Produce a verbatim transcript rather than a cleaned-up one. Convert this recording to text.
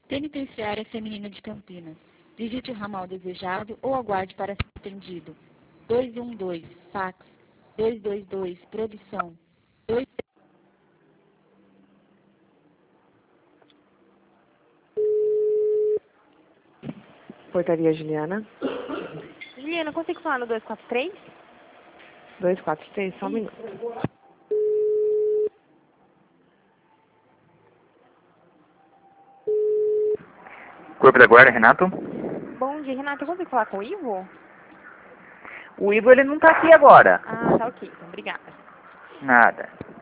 Penitenciária Feminina de Campinas. Digite o ramal desejado ou aguarde para ser atendido. dois um dois, fax. dois dois dois, produção. dois... Portaria Juliana. Juliana, consigo falar no dois quatro três? dois quatro três, só um minuto. Corpo da Guarda, Renato? Bom dia, Renata. Eu consigo falar com o Ivo? O Ivo, ele não tá aqui agora. Ah, tá ok. Então, obrigada. Nada.